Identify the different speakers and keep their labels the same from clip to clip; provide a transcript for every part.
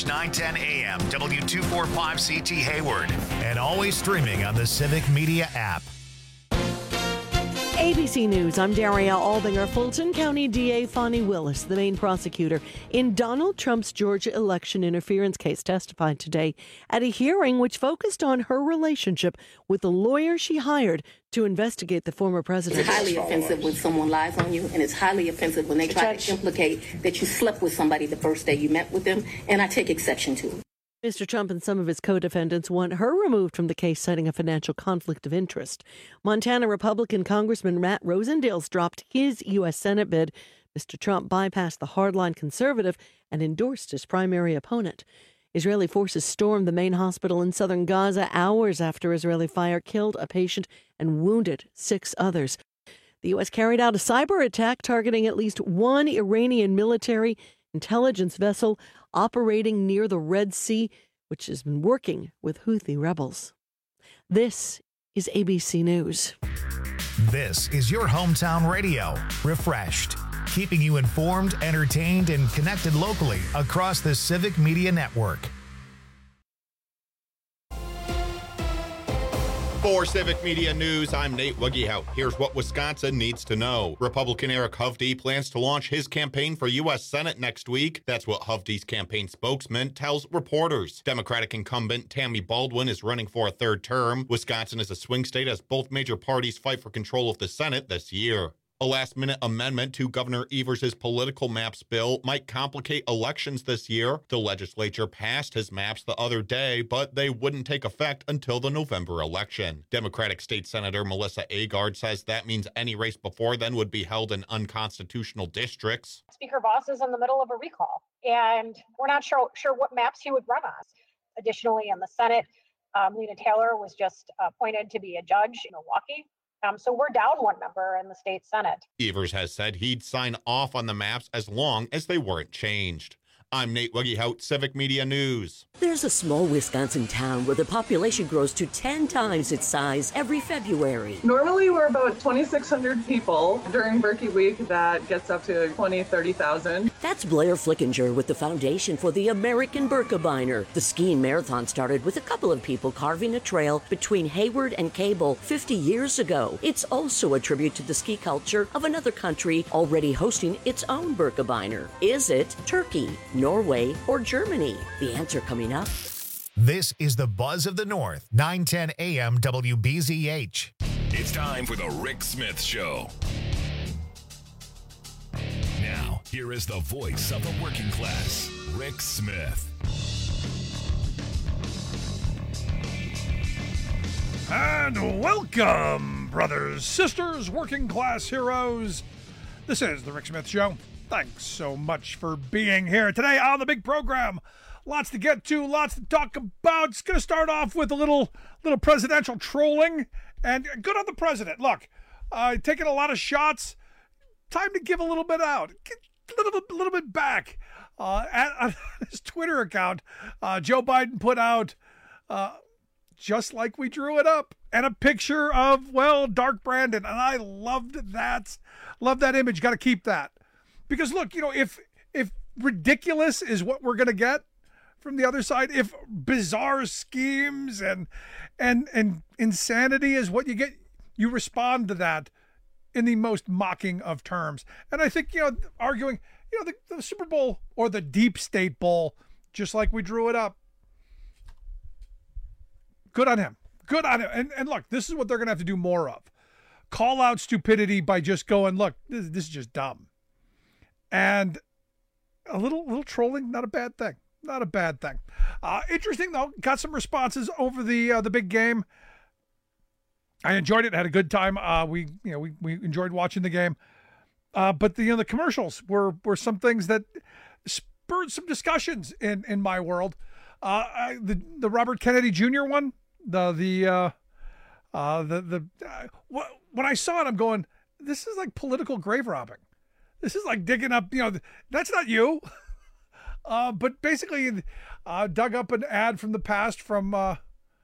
Speaker 1: Watch 910 AM W245CT Hayward and always streaming on the Civic Media app.
Speaker 2: ABC News, I'm Daria Aldinger. Fulton County DA Fani Willis, the main prosecutor in Donald Trump's Georgia election interference case, testified today at a hearing which focused on her relationship with the lawyer she hired to investigate the former president.
Speaker 3: It's highly offensive when someone lies on you, and it's highly offensive when they try to implicate that you slept with somebody the first day you met with them, and I take exception to it.
Speaker 2: Mr. Trump and some of his co-defendants want her removed from the case, citing a financial conflict of interest. Montana Republican Congressman Matt Rosendale's dropped his U.S. Senate bid. Mr. Trump bypassed the hardline conservative and endorsed his primary opponent. Israeli forces stormed the main hospital in southern Gaza hours after Israeli fire killed a patient and wounded 6 others. The U.S. carried out a cyber attack targeting at least one Iranian military intelligence vessel operating near the Red Sea, which has been working with Houthi rebels. This is ABC News.
Speaker 1: This is your hometown radio, refreshed, keeping you informed, entertained, and connected locally across the Civic Media Network.
Speaker 4: For Civic Media News, I'm Nate Wuggehout. Here's what Wisconsin needs to know. Republican Eric Hovde plans to launch his campaign for U.S. Senate next week. That's what Hovde's campaign spokesman tells reporters. Democratic incumbent Tammy Baldwin is running for a 3rd term. Wisconsin is a swing state as both major parties fight for control of the Senate this year. A last-minute amendment to Governor Evers' political maps bill might complicate elections this year. The legislature passed his maps the other day, but they wouldn't take effect until the November election. Democratic State Senator Melissa Agard says that means any race before then would be held in unconstitutional districts.
Speaker 5: Speaker Voss is in the middle of a recall, and we're not sure what maps he would run on. Additionally, in the Senate, Lena Taylor was just appointed to be a judge in Milwaukee. So we're down one member in the state Senate.
Speaker 4: Evers has said he'd sign off on the maps as long as they weren't changed. I'm Nate Wuggehout, Civic Media News.
Speaker 6: There's a small Wisconsin town where the population grows to 10 times its size every February.
Speaker 7: Normally we're about 2,600 people. During Berkey Week, that gets up to 20,000, 30,000.
Speaker 6: That's Blair Flickinger with the Foundation for the American Birkebeiner. The skiing marathon started with a couple of people carving a trail between Hayward and Cable 50 years ago. It's also a tribute to the ski culture of another country already hosting its own Birkebeiner. Is it Turkey, Norway, or Germany? The answer coming up.
Speaker 1: This is the Buzz of the North, 910 AM WBZH.
Speaker 8: It's time for the Rick Smith Show. Now, here is the voice of the working class, Rick Smith.
Speaker 9: And welcome, brothers, sisters, working class heroes. This is the Rick Smith Show. Thanks so much for being here today on the big program. Lots to get to, lots to talk about. It's going to start off with a little presidential trolling, and good on the president. Look, taking a lot of shots. Time to give a little bit out, get a little bit back. On his Twitter account, Joe Biden put out just like we drew it up, and a picture of, well, Dark Brandon, and I loved that. Love that image. Got to keep that. Because look, if ridiculous is what we're going to get from the other side, if bizarre schemes and insanity is what you get, you respond to that in the most mocking of terms. And I think, arguing, the Super Bowl or the Deep State Bowl, just like we drew it up. Good on him. Good on him. And look, this is what they're going to have to do more of. Call out stupidity by just going, look, this is just dumb. And a little trolling, not a bad thing. Not a bad thing. Interesting though. Got some responses over the big game. I enjoyed it. Had a good time. We enjoyed watching the game. But the commercials were some things that spurred some discussions in my world. The Robert Kennedy Jr. one. When I saw it, I'm going, this is like political grave robbing. This is like digging up, that's not you. But basically dug up an ad from the past from a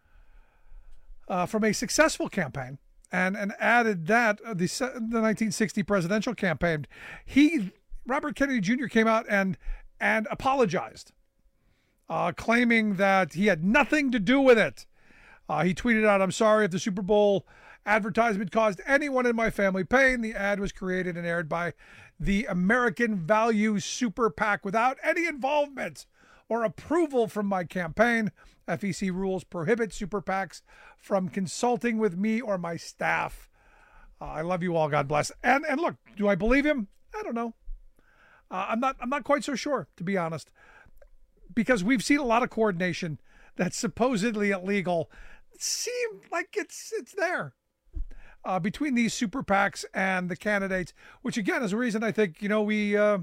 Speaker 9: successful campaign and added that, the 1960 presidential campaign. Robert Kennedy Jr. came out and apologized claiming that he had nothing to do with it. He tweeted out, "I'm sorry if the Super Bowl advertisement caused anyone in my family pain. The ad was created and aired by the American Values Super PAC without any involvement or approval from my campaign. FEC rules prohibit super PACs from consulting with me or my staff. I love you all. God bless." And look, do I believe him? I don't know. I'm not quite so sure, to be honest, because we've seen a lot of coordination that's supposedly illegal. It seemed like it's there between these super PACs and the candidates, which again is a reason I think I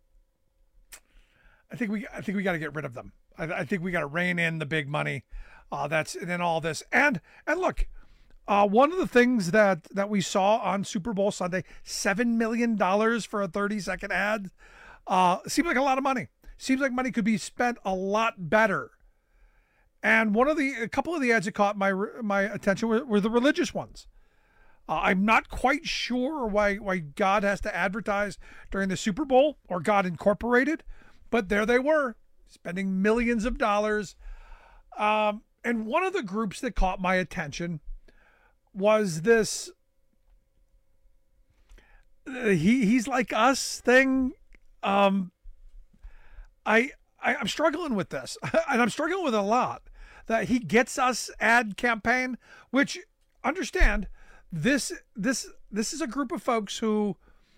Speaker 9: think we got to get rid of them. I think we got to rein in the big money that's in all this. And look, one of the things that we saw on Super Bowl Sunday, $7 million for a 30-second ad, seems like a lot of money. Seems like money could be spent a lot better. And a couple of the ads that caught my attention were the religious ones. I'm not quite sure why God has to advertise during the Super Bowl, or God Incorporated, but there they were, spending millions of dollars. And one of the groups that caught my attention was this he's like us thing. I'm struggling with this, and I'm struggling with it a lot. That he gets us ad campaign, which, understand, this is a group of folks who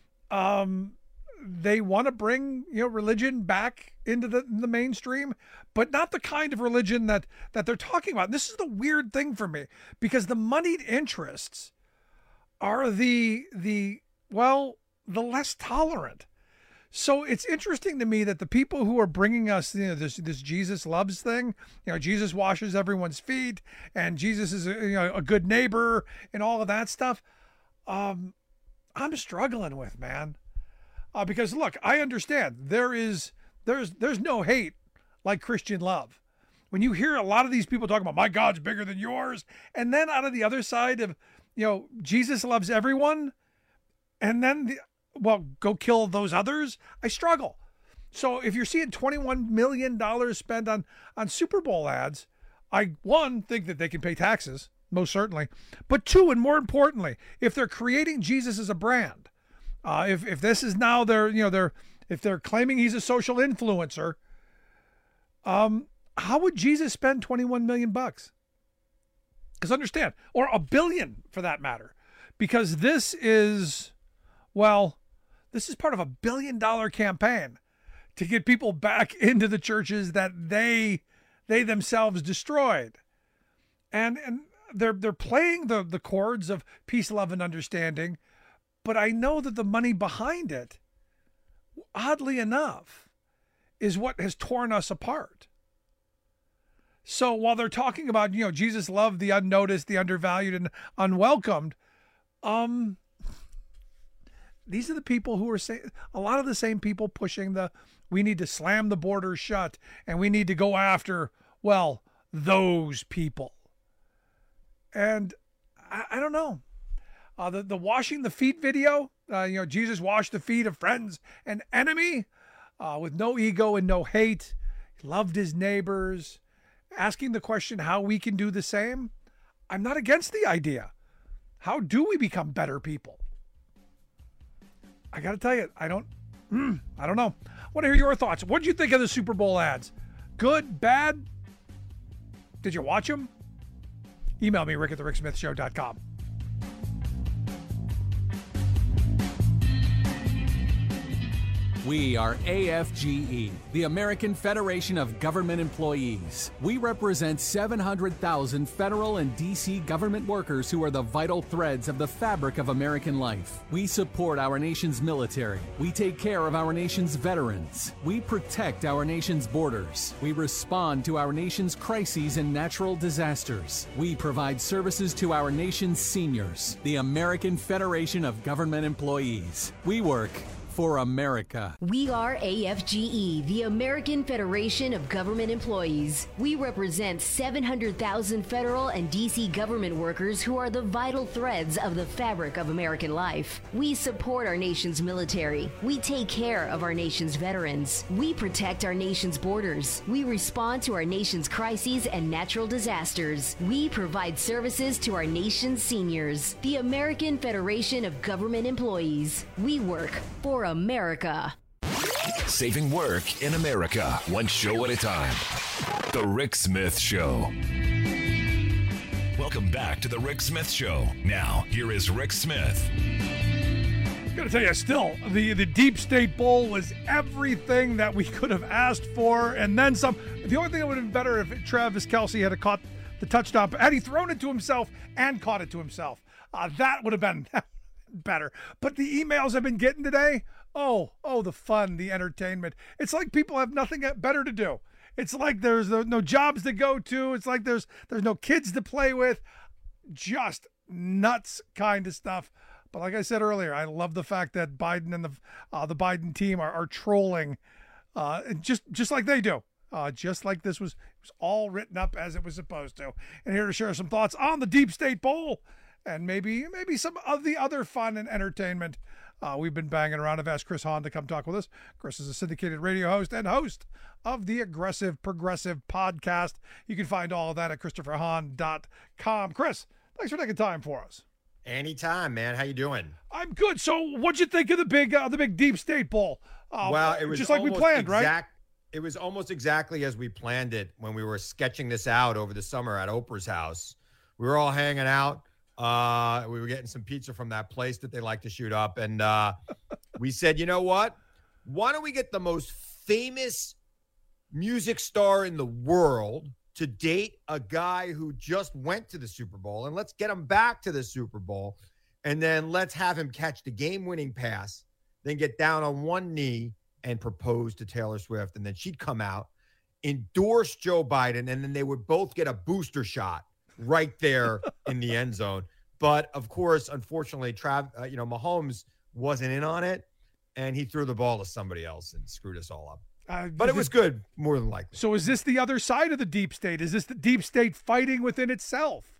Speaker 9: they want to bring religion back into the mainstream, but not the kind of religion that they're talking about. And this is the weird thing for me, because the moneyed interests are the less tolerant. So it's interesting to me that the people who are bringing us this Jesus loves thing, Jesus washes everyone's feet, and Jesus is a good neighbor, and all of that stuff, I'm struggling with, man. Because look, I understand there's no hate like Christian love. When you hear a lot of these people talking about my God's bigger than yours, and then out of the other side of Jesus loves everyone, and then go kill those others, I struggle. So if you're seeing $21 million spent on Super Bowl ads, I, one, think that they can pay taxes, most certainly. But two, and more importantly, if they're creating Jesus as a brand, if this is now if they're claiming he's a social influencer, how would Jesus spend 21 million bucks? Because understand, or $1 billion for that matter, because this is part of $1 billion campaign to get people back into the churches that they themselves destroyed. And they're playing the chords of peace, love, and understanding, but I know that the money behind it, oddly enough, is what has torn us apart. So while they're talking about, Jesus loved the unnoticed, the undervalued, and unwelcomed, these are the people who are saying, a lot of the same people pushing we need to slam the border shut and we need to go after, those people. And I don't know. The washing the feet video, Jesus washed the feet of friends and enemy with no ego and no hate. He loved his neighbors. Asking the question how we can do the same. I'm not against the idea. How do we become better people? I got to tell you, I don't know. I want to hear your thoughts. What did you think of the Super Bowl ads? Good, bad? Did you watch them? Email me, rick@thericksmithshow.com.
Speaker 10: We are AFGE, the American Federation of Government Employees. We represent 700,000 federal and D.C. government workers who are the vital threads of the fabric of American life. We support our nation's military. We take care of our nation's veterans. We protect our nation's borders. We respond to our nation's crises and natural disasters. We provide services to our nation's seniors. The American Federation of Government Employees. We work for America.
Speaker 11: We are AFGE, the American Federation of Government Employees. We represent 700,000 federal and D.C. government workers who are the vital threads of the fabric of American life. We support our nation's military. We take care of our nation's veterans. We protect our nation's borders. We respond to our nation's crises and natural disasters. We provide services to our nation's seniors. The American Federation of Government Employees. We work for America.
Speaker 8: Saving work in America, one show at a time. The Rick Smith Show. Welcome back to The Rick Smith Show. Now, here is Rick Smith.
Speaker 9: Gotta tell you, still, the Deep State Bowl was everything that we could have asked for, and then some. The only thing that would have been better if Travis Kelce had caught the touchdown, had he thrown it to himself and caught it to himself. That would have been better. But the emails I've been getting today, oh, the fun, the entertainment. It's like people have nothing better to do. It's like there's no jobs to go to. It's like there's no kids to play with. Just nuts kind of stuff. But like I said earlier, I love the fact that Biden and the Biden team are trolling, just like they do. Just like this was all written up as it was supposed to. And here to share some thoughts on the Deep State Bowl and maybe some of the other fun and entertainment we've been banging around. I've asked Chris Hahn to come talk with us. Chris is a syndicated radio host and host of the Aggressive Progressive podcast. You can find all of that at ChristopherHahn.com. Chris, thanks for taking time for us.
Speaker 12: Anytime, man. How you doing?
Speaker 9: I'm good. So, what'd you think of the big Deep State Bowl?
Speaker 12: Well, it was
Speaker 9: just like we planned, right?
Speaker 12: It was almost exactly as we planned it when we were sketching this out over the summer at Oprah's house. We were all hanging out. We were getting some pizza from that place that they like to shoot up, and we said, you know what? Why don't we get the most famous music star in the world to date a guy who just went to the Super Bowl, and let's get him back to the Super Bowl, and then let's have him catch the game-winning pass, then get down on one knee and propose to Taylor Swift, and then she'd come out, endorse Joe Biden, and then they would both get a booster shot right there in the end zone. But, of course, unfortunately, Mahomes wasn't in on it, and he threw the ball to somebody else and screwed us all up. But it was good, more than likely.
Speaker 9: So is this the other side of the deep state? Is this the deep state fighting within itself?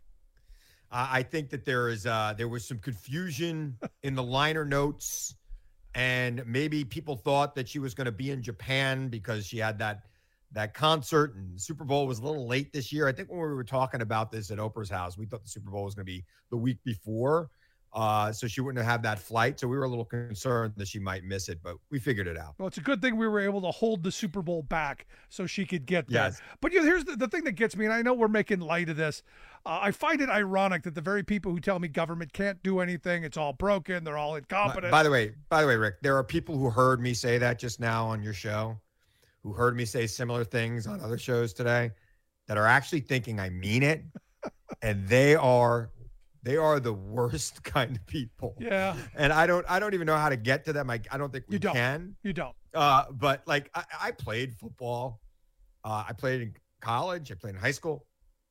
Speaker 12: I think that there was some confusion in the liner notes, and maybe people thought that she was going to be in Japan because she had that concert, and the Super Bowl was a little late this year. I think when we were talking about this at Oprah's house, we thought the Super Bowl was going to be the week before. So she wouldn't have that flight. So we were a little concerned that she might miss it, but we figured it out.
Speaker 9: Well, it's a good thing we were able to hold the Super Bowl back so she could get there.
Speaker 12: Yes.
Speaker 9: But here's the thing that gets me, and I know we're making light of this. I find it ironic that the very people who tell me government can't do anything, it's all broken, they're all incompetent.
Speaker 12: By the way, Rick, there are people who heard me say that just now on your show, who heard me say similar things on other shows today, that are actually thinking I mean it, and they are the worst kind of people.
Speaker 9: Yeah.
Speaker 12: And I don't even know how to get to them. I don't think we can.
Speaker 9: You don't.
Speaker 12: But like I played football. I played in college. I played in high school.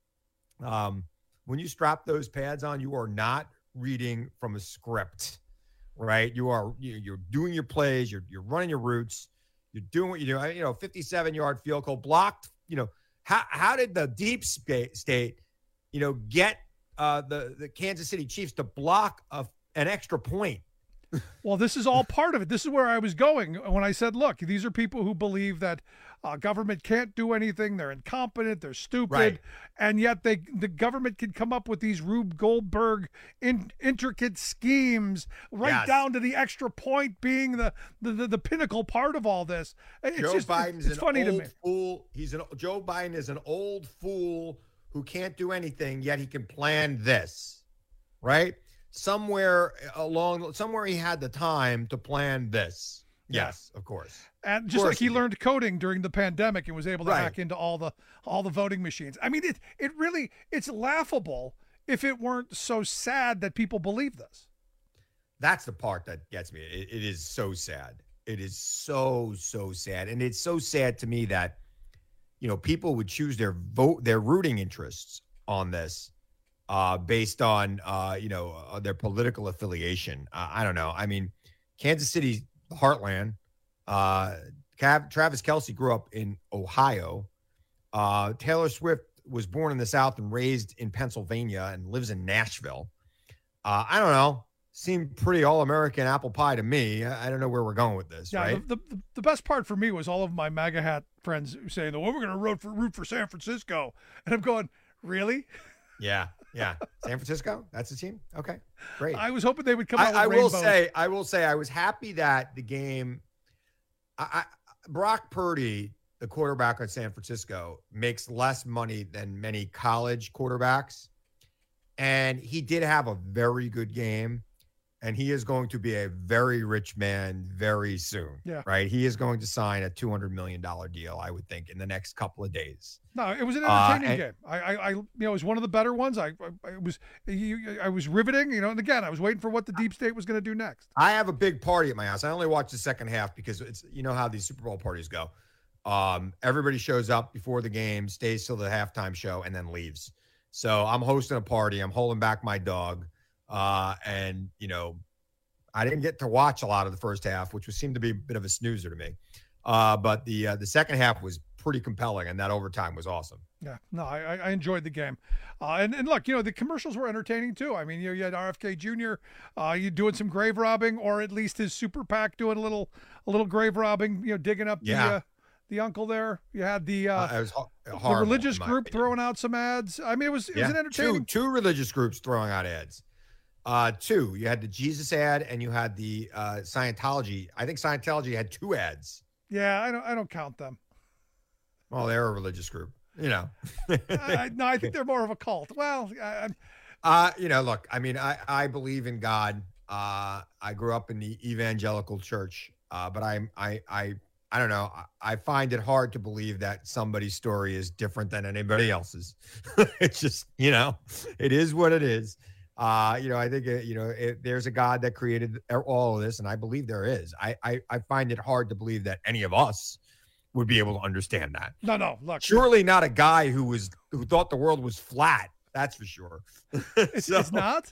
Speaker 12: When you strap those pads on, you are not reading from a script, right? You're doing your plays. You're running your routes. You're doing what you do. 57-yard field goal blocked. How did the deep state, get the Kansas City Chiefs to block an extra point?
Speaker 9: Well, this is all part of it. This is where I was going when I said, look, these are people who believe that government can't do anything. They're incompetent. They're stupid. Right. And yet the government can come up with these Rube Goldberg intricate schemes down to the extra point being the pinnacle part of all this.
Speaker 12: Joe Biden is an old fool. Joe Biden is an old fool who can't do anything, yet he can plan this, right? Somewhere he had the time to plan this. Yes, of course.
Speaker 9: And just like he learned coding during the pandemic and was able to hack into all the voting machines. I mean, it's laughable if it weren't so sad that people believe this.
Speaker 12: That's the part that gets me. It is so sad. It is so sad. And it's so sad to me that people would choose their rooting interests on this based on, their political affiliation. I don't know. I mean, Kansas City, the heartland. Travis Kelce grew up in Ohio. Taylor Swift was born in the South and raised in Pennsylvania and lives in Nashville. I don't know. Seemed pretty all-American apple pie to me. I don't know where we're going with this, right?
Speaker 9: The best part for me was all of my MAGA hat friends saying, well, we're going to root for San Francisco. And I'm going, really?
Speaker 12: Yeah. San Francisco? That's the team? Okay, great.
Speaker 9: I was hoping they would come out with
Speaker 12: I
Speaker 9: rainbows.
Speaker 12: will say I was happy that the game Brock Purdy, the quarterback at San Francisco, makes less money than many college quarterbacks. And he did have a very good game. And he is going to be a very rich man very soon. Yeah. Right? He is going to sign a $200 million deal, I would think, in the next couple of days.
Speaker 9: No, it was an entertaining game. It was one of the better ones. I was riveting, and again, I was waiting for what the deep state was going to do next.
Speaker 12: I have a big party at my house. I only watched the second half because it's, how these Super Bowl parties go. Everybody shows up before the game, stays till the halftime show, and then leaves. So I'm hosting a party. I'm holding back my dog. And I didn't get to watch a lot of the first half, which seemed to be a bit of a snoozer to me. But the second half was pretty compelling, and that overtime was awesome.
Speaker 9: Yeah, no, I enjoyed the game. And look, the commercials were entertaining too. I mean, you had RFK Jr. You doing some grave robbing, or at least his super PAC doing a little grave robbing, digging up the uncle there. You had the religious group throwing out some ads. I mean, it was an entertaining.
Speaker 12: Two religious groups throwing out ads. Two, you had the Jesus ad and you had the Scientology. I think Scientology had 2 ads.
Speaker 9: Yeah, I don't count them.
Speaker 12: Well, they're a religious group,
Speaker 9: No, I think they're more of a cult. Well,
Speaker 12: look, I mean, I believe in God. I grew up in the evangelical church, but I don't know. I find it hard to believe that somebody's story is different than anybody else's. It's just, it is what it is. I think, there's a God that created all of this, and I believe there is. I find it hard to believe that any of us would be able to understand that.
Speaker 9: No, look.
Speaker 12: Surely not a guy who thought the world was flat. That's for sure.
Speaker 9: It's not?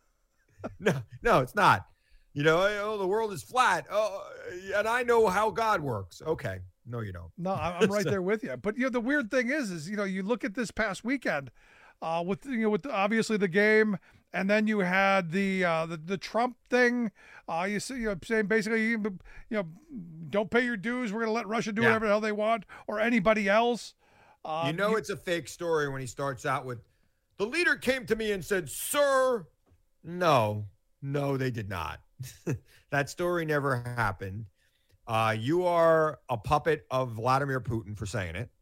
Speaker 12: No, it's not. The world is flat. Oh, and I know how God works. Okay. No, you don't.
Speaker 9: No, I'm right there with you. But, the weird thing is, you look at this past weekend with obviously the game, and then you had the Trump thing. Saying basically, don't pay your dues. We're going to let Russia do whatever the hell they want, or anybody else.
Speaker 12: It's a fake story when he starts out with, the leader came to me and said, sir, no, they did not. That story never happened. You are a puppet of Vladimir Putin for saying it.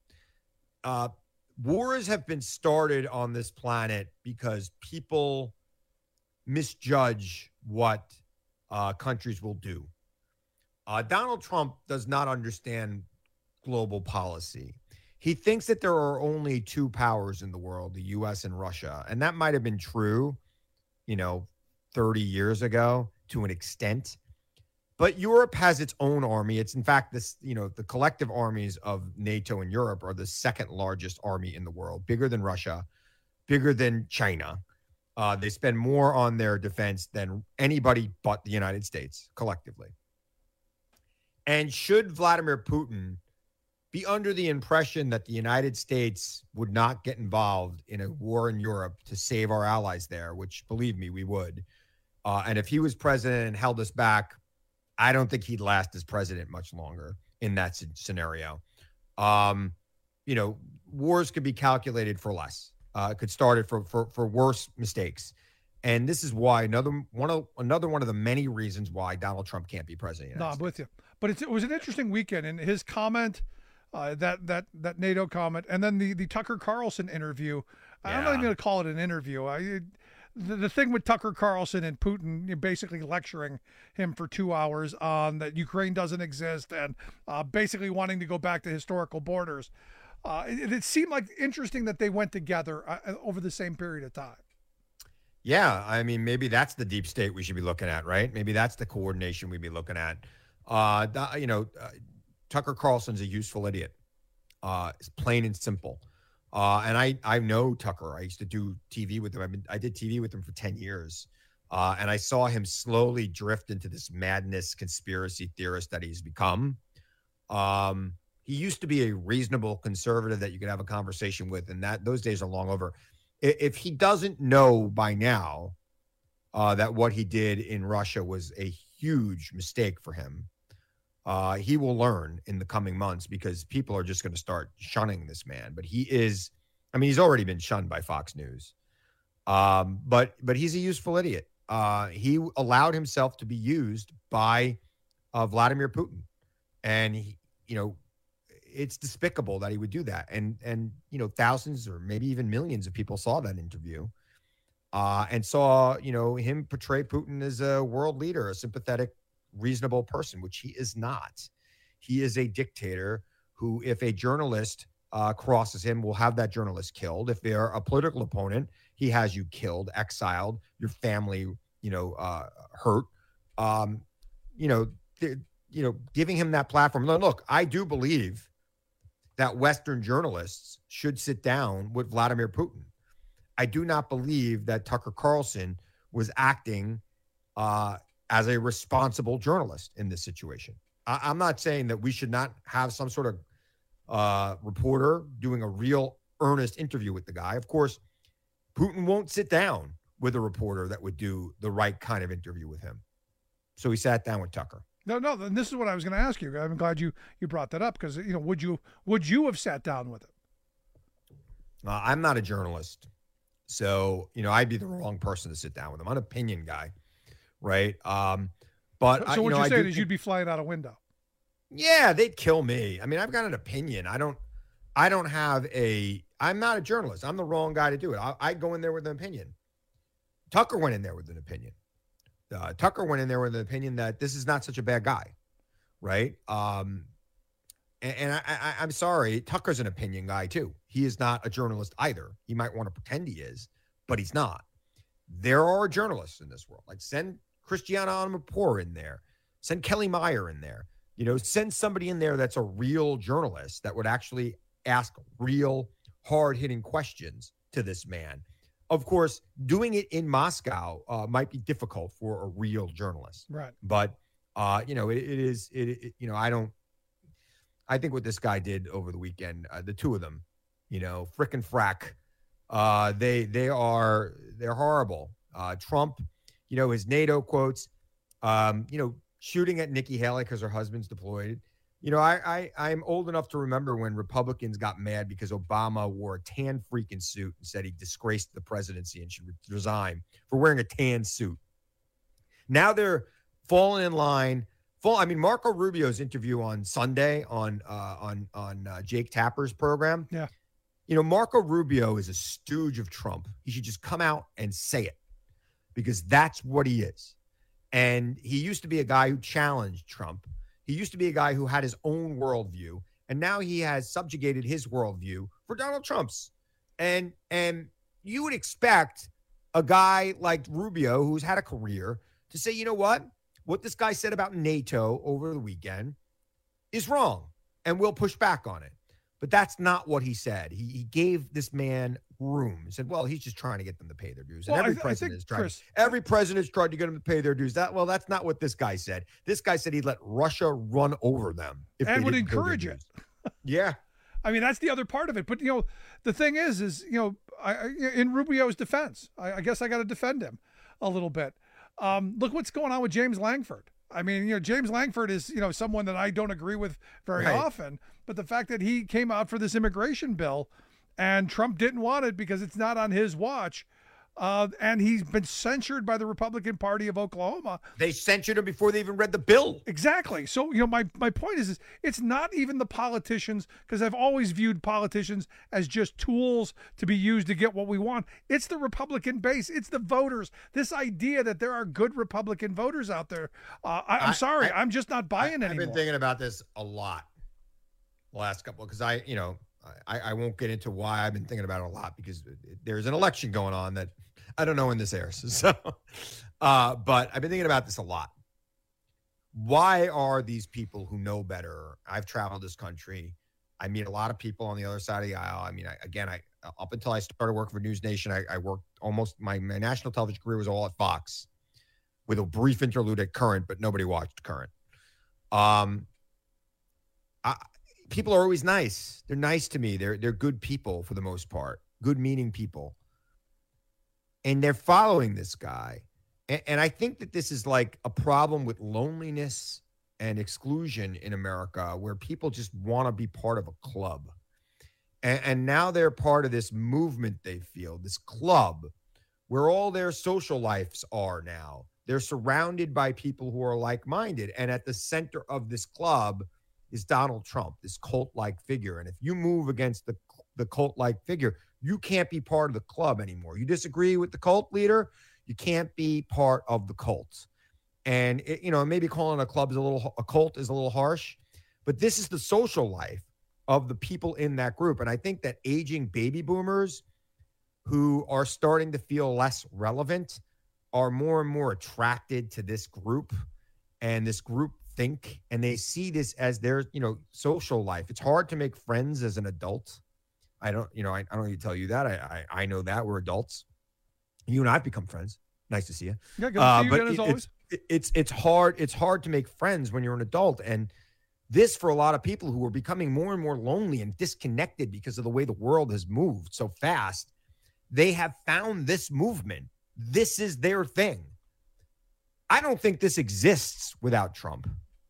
Speaker 12: Wars have been started on this planet because people misjudge what countries will do. Donald Trump does not understand global policy. He thinks that there are only 2 powers in the world, the U.S. and Russia. And that might have been true, 30 years ago to an extent. But Europe has its own army. It's, in fact, the collective armies of NATO and Europe are the second largest army in the world, bigger than Russia, bigger than China. They spend more on their defense than anybody but the United States collectively. And should Vladimir Putin be under the impression that the United States would not get involved in a war in Europe to save our allies there, which, believe me, we would. And if he was president and held us back, I don't think he'd last as president much longer in that scenario. Wars could be calculated for less. Could start it for worse mistakes. And this is why another one of the many reasons why Donald Trump can't be president.
Speaker 9: No, I'm with you. But it was an interesting weekend, and his comment, that NATO comment, and then the Tucker Carlson interview. I'm not even going to call it an interview. The thing with Tucker Carlson and Putin, basically lecturing him for 2 hours on that Ukraine doesn't exist and basically wanting to go back to historical borders. It seemed like interesting that they went together over the same period of time.
Speaker 12: Yeah, I mean, maybe that's the deep state we should be looking at, right? Maybe that's the coordination we'd be looking at. Tucker Carlson's a useful idiot. It's plain and simple. And I know Tucker. I used to do TV with him. I did TV with him for 10 years. And I saw him slowly drift into this madness conspiracy theorist that he's become. He used to be a reasonable conservative that you could have a conversation with, and those days are long over. If he doesn't know by now that what he did in Russia was a huge mistake for him, he will learn in the coming months, because people are just going to start shunning this man. But he's already been shunned by Fox News. But he's a useful idiot. He allowed himself to be used by Vladimir Putin, and it's despicable that he would do that. And thousands or maybe even millions of people saw that interview and saw him portray Putin as a world leader, a sympathetic, reasonable person, which he is not. He is a dictator who, if a journalist crosses him, will have that journalist killed. If they're a political opponent, he has you killed, exiled, your family, hurt. Giving him that platform. Look, I do believe that Western journalists should sit down with Vladimir Putin. I do not believe that Tucker Carlson was acting as a responsible journalist in this situation. I'm not saying that we should not have some sort of reporter doing a real earnest interview with the guy. Of course, Putin won't sit down with a reporter that would do the right kind of interview with him. So he sat down with Tucker.
Speaker 9: No, and this is what I was going to ask you. I'm glad you brought that up, because would you have sat down with him?
Speaker 12: I'm not a journalist, so I'd be the wrong person to sit down with him. I'm an opinion guy, right? But
Speaker 9: so what you're saying is you'd be flying out a window.
Speaker 12: Yeah, they'd kill me. I've got an opinion. I'm not a journalist. I'm the wrong guy to do it. I go in there with an opinion. Tucker went in there with an opinion. Tucker went in there with an opinion that this is not such a bad guy, right? And I'm sorry, Tucker's an opinion guy too. He is not a journalist either. He might want to pretend he is, but he's not. There are journalists in this world. Like, send Christiana Amanpour in there. Send Kelly Meyer in there. Send somebody in there that's a real journalist that would actually ask real hard-hitting questions to this man. Of course, doing it in Moscow might be difficult for a real journalist.
Speaker 9: Right.
Speaker 12: But, I think what this guy did over the weekend, the two of them, Frick and Frack, they're horrible. Trump, his NATO quotes, shooting at Nikki Haley because her husband's deployed. I'm old enough to remember when Republicans got mad because Obama wore a tan freaking suit and said he disgraced the presidency and should resign for wearing a tan suit. Now they're falling in line. Marco Rubio's interview on Sunday on Jake Tapper's program.
Speaker 9: Yeah.
Speaker 12: Marco Rubio is a stooge of Trump. He should just come out and say it, because that's what he is. And he used to be a guy who challenged Trump. He used to be a guy who had his own worldview, and now he has subjugated his worldview for Donald Trump's. And you would expect a guy like Rubio, who's had a career, to say, you know what this guy said about NATO over the weekend is wrong, and we'll push back on it. But that's not what he said. He gave this man room. He said, well, he's just trying to get them to pay their dues. And every president has tried to get them to pay their dues. That's not what this guy said. This guy said he'd let Russia run over them if
Speaker 9: and
Speaker 12: they
Speaker 9: would
Speaker 12: didn't
Speaker 9: encourage it.
Speaker 12: Yeah.
Speaker 9: That's the other part of it. But, the thing is in Rubio's defense, I guess I got to defend him a little bit. Look what's going on with James Langford. James Langford is, someone that I don't agree with very often, but the fact that he came out for this immigration bill and Trump didn't want it because it's not on his watch, and he's been censured by the Republican Party of Oklahoma.
Speaker 12: They censured him before they even read the bill.
Speaker 9: Exactly. So, my point is it's not even the politicians, because I've always viewed politicians as just tools to be used to get what we want. It's the Republican base. It's the voters. This idea that there are good Republican voters out there. I'm sorry. I'm just not buying anymore.
Speaker 12: I've been thinking about this a lot the last couple, because I won't get into why I've been thinking about it a lot, because there's an election going on that I don't know when this airs. So, but I've been thinking about this a lot. Why are these people who know better? I've traveled this country. I meet a lot of people on the other side of the aisle. Up until I started working for News Nation, I worked almost my national television career was all at Fox. with a brief interlude at Current, but nobody watched Current. People are always nice. They're nice to me. They're good people for the most part, good meaning people. And they're following this guy. And I think that this is like a problem with loneliness and exclusion in America, where people just want to be part of a club. And now they're part of this movement they feel, this club, where all their social lives are now. They're surrounded by people who are like-minded. And at the center of this club is Donald Trump, this cult-like figure. And if you move against the cult-like figure, you can't be part of the club anymore. You disagree with the cult leader, you can't be part of the cult. And maybe calling a cult is a little harsh, but this is the social life of the people in that group. And I think that aging baby boomers who are starting to feel less relevant are more and more attracted to this group and this group think, and they see this as their, social life. It's hard to make friends as an adult. I don't need to tell you that. I know that we're adults. You and I've become friends. Nice to see you.
Speaker 9: Yeah, good to see you again, as always.
Speaker 12: It's hard. It's hard to make friends when you're an adult. And this, for a lot of people who are becoming more and more lonely and disconnected because of the way the world has moved so fast, they have found this movement. This is their thing. I don't think this exists without Trump.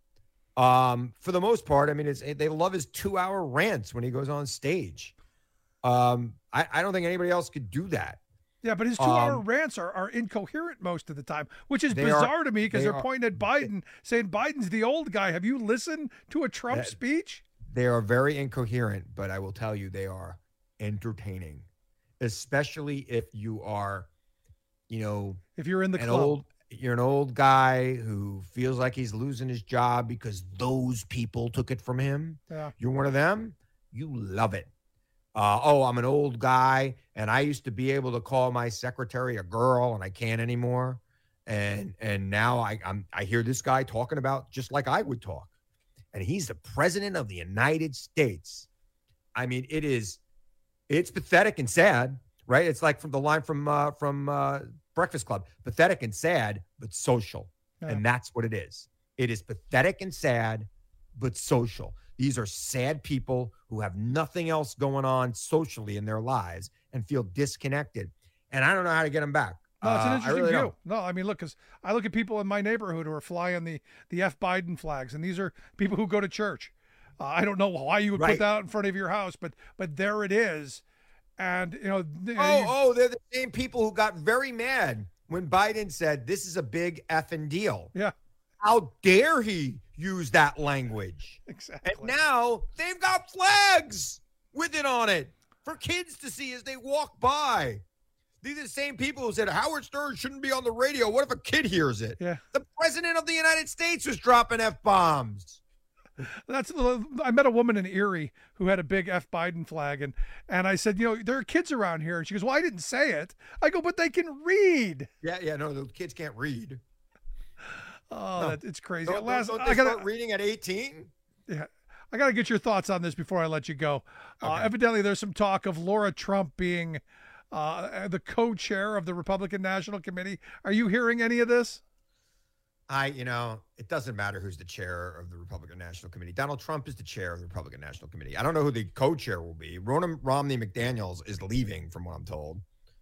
Speaker 12: For the most part, I mean, they love his 2-hour rants when he goes on stage. I don't think anybody else could do that.
Speaker 9: Yeah, but his 2-hour rants are incoherent most of the time, which is bizarre to me because they're pointing at Biden, saying Biden's the old guy. Have you listened to a Trump speech?
Speaker 12: They are very incoherent, but I will tell you they are entertaining, especially if you are,
Speaker 9: if you're in the club.
Speaker 12: You're an old guy who feels like he's losing his job because those people took it from him.
Speaker 9: Yeah.
Speaker 12: You're one of them. You love it. I'm an old guy, and I used to be able to call my secretary a girl, and I can't anymore. And now I hear this guy talking about just like I would talk, and he's the president of the United States. I mean, it's pathetic and sad, right? It's like from the line from Breakfast Club, pathetic and sad, but social. Yeah. And that's what it is. It is pathetic and sad, but social. These are sad people who have nothing else going on socially in their lives and feel disconnected. And I don't know how to get them back.
Speaker 9: No, it's an interesting view.
Speaker 12: Don't.
Speaker 9: No, I mean, look, because I look at people in my neighborhood who are flying the F Biden flags, and these are people who go to church. I don't know why you would put that out in front of your house, but there it is. And, they're
Speaker 12: the same people who got very mad when Biden said this is a big effing deal.
Speaker 9: Yeah.
Speaker 12: How dare he use that language?
Speaker 9: Exactly.
Speaker 12: And now they've got flags with it on it for kids to see as they walk by. These are the same people who said Howard Stern shouldn't be on the radio. What if a kid hears it?
Speaker 9: Yeah.
Speaker 12: The president of the United States was dropping F-bombs.
Speaker 9: I met a woman in Erie who had a big F Biden flag, and I said, there are kids around here, and she goes, well, I didn't say it. I go, but they can read.
Speaker 12: Yeah, no, the kids can't read.
Speaker 9: Oh, no. It's crazy.
Speaker 12: Don't they start reading at 18?
Speaker 9: Yeah, I got to get your thoughts on this before I let you go. Okay. Evidently, there's some talk of Laura Trump being the co-chair of the Republican National Committee. Are you hearing any of this?
Speaker 12: It doesn't matter who's the chair of the Republican National Committee. Donald Trump is the chair of the Republican National Committee. I don't know who the co-chair will be. Ronna Romney McDaniels is leaving, from what I'm told.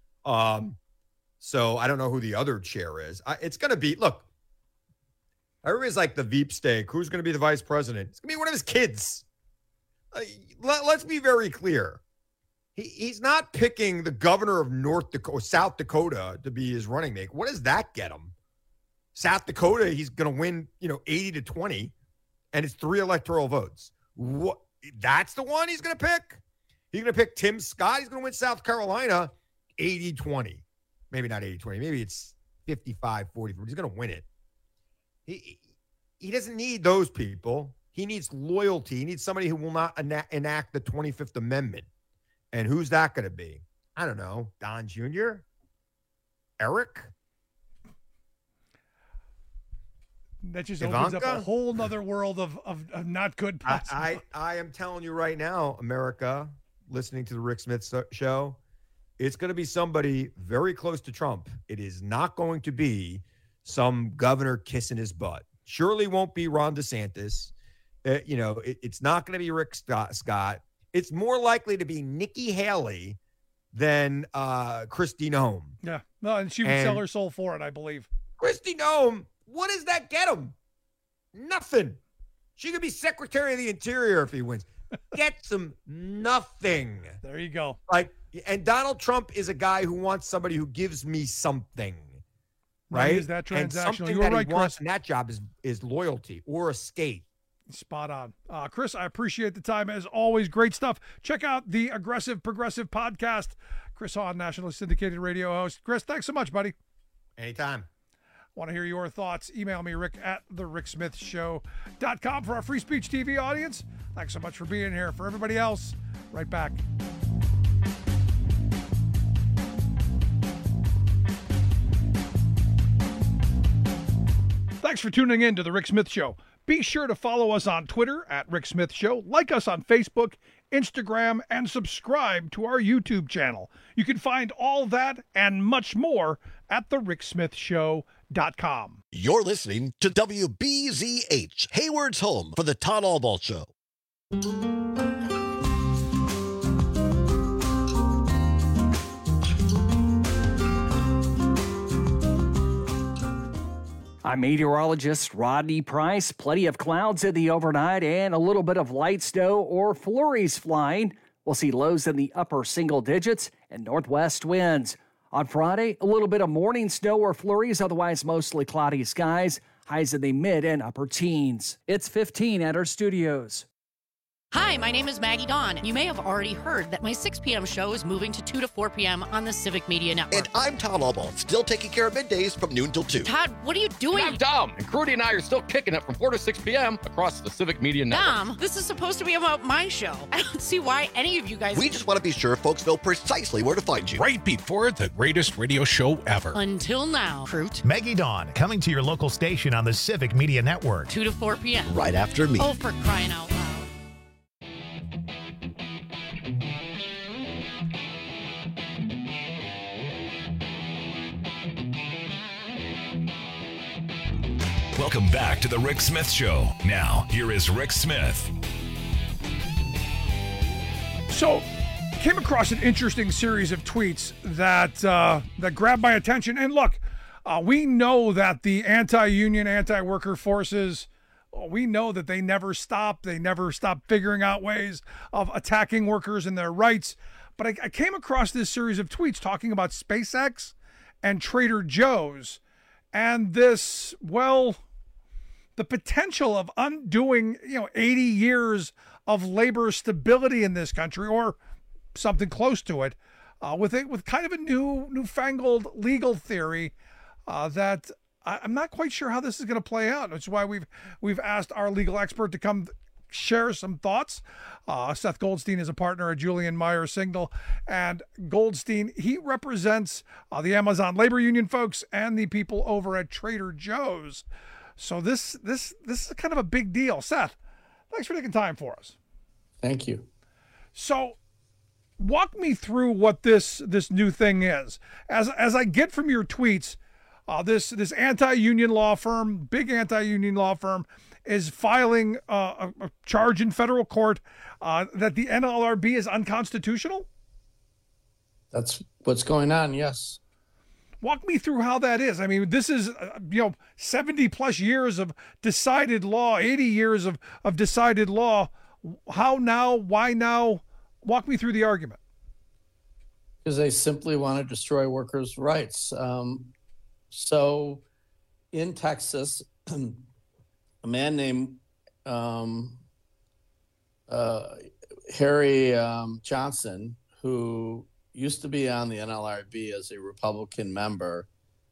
Speaker 12: So I don't know who the other chair is. It's going to be, look, everybody's like the Veep steak. Who's going to be the vice president? It's going to be one of his kids. Let's be very clear. He's not picking the governor of South Dakota to be his running mate. What does that get him? South Dakota, he's going to win, 80-20, and it's 3 electoral votes. What? That's the one he's going to pick? He's going to pick Tim Scott. He's going to win South Carolina 80-20. Maybe not 80-20. Maybe it's 55-44. He's going to win it. He doesn't need those people. He needs loyalty. He needs somebody who will not enact the 25th Amendment. And who's that going to be? I don't know. Don Jr.? Eric?
Speaker 9: That just opens up a whole nother world of not good possible.
Speaker 12: I am telling you right now, America, listening to the Rick Smith show, it's going to be somebody very close to Trump. It is not going to be some governor kissing his butt. Surely won't be Ron DeSantis. It's not going to be Rick Scott. It's more likely to be Nikki Haley than Kristi Noem.
Speaker 9: Yeah. No, and she would sell her soul for it, I believe.
Speaker 12: Kristi Noem, what does that get him? Nothing. She could be Secretary of the Interior if he wins. Gets him nothing.
Speaker 9: There you go.
Speaker 12: And Donald Trump is a guy who wants somebody who gives me something. Right?
Speaker 9: Is that transactional?
Speaker 12: And something
Speaker 9: You're
Speaker 12: that
Speaker 9: right,
Speaker 12: he wants
Speaker 9: Chris.
Speaker 12: in that job is loyalty or a state.
Speaker 9: Spot on. Chris, I appreciate the time. As always, great stuff. Check out the Aggressive Progressive podcast. Chris Hahn, nationally syndicated radio host. Chris, thanks so much, buddy.
Speaker 12: Anytime.
Speaker 9: Want to hear your thoughts? Email me, Rick at thericksmithshow.com. For our Free Speech TV audience, thanks so much for being here. For everybody else, right back. Thanks for tuning in to The Rick Smith Show. Be sure to follow us on Twitter at Rick Smith Show, like us on Facebook, Instagram, and subscribe to our YouTube channel. You can find all that and much more at thericksmithshow.com.
Speaker 13: You're listening to WBZH, Hayward's home for the Todd Albaugh Show.
Speaker 14: I'm meteorologist Rodney Price. Plenty of clouds in the overnight and a little bit of light snow or flurries flying. We'll see lows in the upper single digits and northwest winds. On Friday, a little bit of morning snow or flurries, otherwise mostly cloudy skies. Highs in the mid and upper teens. It's 15 at our studios.
Speaker 15: Hi, my name is Maggie Dawn. You may have already heard that my 6 p.m. show is moving to 2 to 4 p.m. on the Civic Media Network.
Speaker 13: And I'm Todd Albaugh, still taking care of middays from noon till 2.
Speaker 15: Todd, what are you doing?
Speaker 16: I'm Dom, and Crudy and I are still kicking it from 4 to 6 p.m. across the Civic Media Network.
Speaker 15: Dom, this is supposed to be about my show. I don't see why any of you guys...
Speaker 13: We just want to be sure folks know precisely where to find you.
Speaker 17: Right before the greatest radio show ever.
Speaker 15: Until now, Fruit.
Speaker 1: Maggie Dawn, coming to your local station on the Civic Media Network.
Speaker 15: 2 to 4 p.m.
Speaker 13: Right after me.
Speaker 15: Oh, for crying out loud.
Speaker 8: Welcome back to the Rick Smith Show. Now, here is Rick Smith.
Speaker 9: So, came across an interesting series of tweets that grabbed my attention. And look, we know that the anti-union, anti-worker forces, we know that they never stop. They never stop figuring out ways of attacking workers and their rights. But I came across this series of tweets talking about SpaceX and Trader Joe's and this, well, the potential of undoing, 80 years of labor stability in this country, or something close to it, with kind of a newfangled legal theory that I'm not quite sure how this is going to play out. That's why we've asked our legal expert to come share some thoughts. Seth Goldstein is a partner at Julian Meyer Signal, and Goldstein, he represents the Amazon labor union folks and the people over at Trader Joe's. So this is kind of a big deal. Seth, thanks for taking time for us.
Speaker 18: Thank you.
Speaker 9: So walk me through what this new thing is. As I get from your tweets, this anti-union law firm, big anti-union law firm, is filing a charge in federal court that the NLRB is unconstitutional?
Speaker 18: That's what's going on, yes.
Speaker 9: Walk me through how that is. I mean, this is, 70 plus years of decided law, 80 years of decided law. How now? Why now? Walk me through the argument.
Speaker 18: Because they simply want to destroy workers' rights. So in Texas, a man named Harry Johnson, who used to be on the NLRB as a Republican member,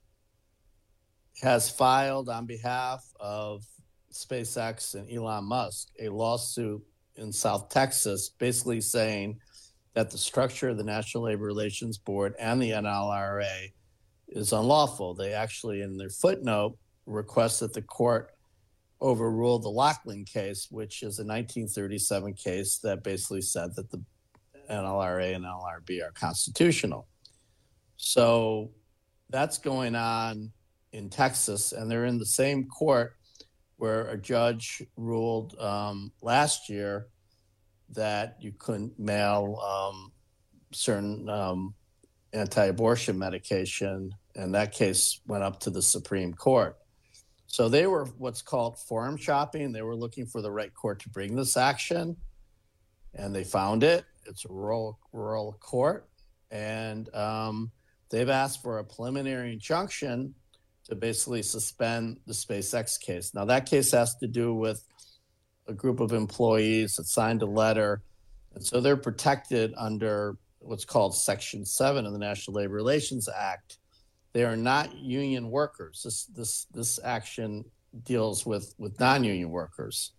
Speaker 18: has filed on behalf of SpaceX and Elon Musk a lawsuit in South Texas, basically saying that the structure of the National Labor Relations Board and the NLRA is unlawful. They actually, in their footnote, request that the court overrule the Laughlin case, which is a 1937 case that basically said that the NLRA and NLRB are constitutional. So that's going on in Texas, and they're in the same court where a judge ruled last year that you couldn't mail certain anti-abortion medication, and that case went up to the Supreme Court. So they were what's called forum shopping. They were looking for the right court to bring this action, and they found it. It's a rural court, and they've asked for a preliminary injunction to basically suspend the SpaceX case. Now, that case has to do with a group of employees that signed a letter, and so they're protected under what's called Section 7 of the National Labor Relations Act. They are not union workers. This action deals with non-union workers.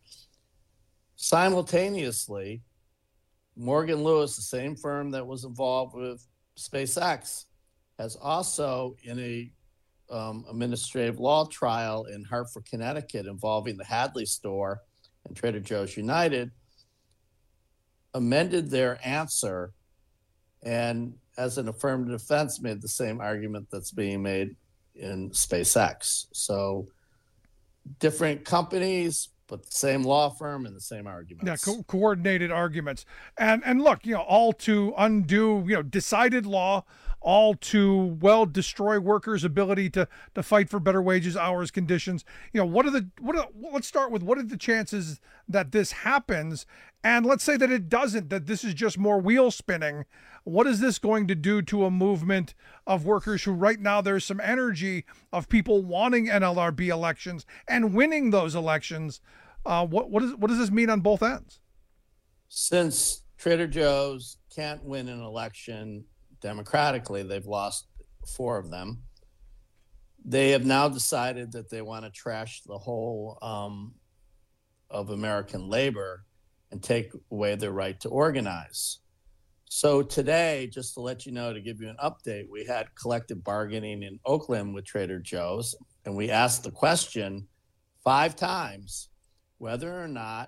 Speaker 18: Simultaneously, Morgan Lewis, the same firm that was involved with SpaceX, has also, in a administrative law trial in Hartford, Connecticut, involving the Hadley store and Trader Joe's United, amended their answer and, as an affirmative defense, made the same argument that's being made in SpaceX. So different companies, but the same law firm and the same arguments.
Speaker 9: Yeah, coordinated arguments. And look, all to undo, decided law, all to, destroy workers' ability to fight for better wages, hours, conditions. Let's start with what are the chances that this happens? And let's say that it doesn't, that this is just more wheel spinning. What is this going to do to a movement of workers who right now there's some energy of people wanting NLRB elections and winning those elections? What does this mean on both ends?
Speaker 18: Since Trader Joe's can't win an election democratically, they've lost 4 of them. They have now decided that they want to trash the whole of American labor and take away their right to organize. So today, just to let you know, to give you an update, we had collective bargaining in Oakland with Trader Joe's, and we asked the question 5 times whether or not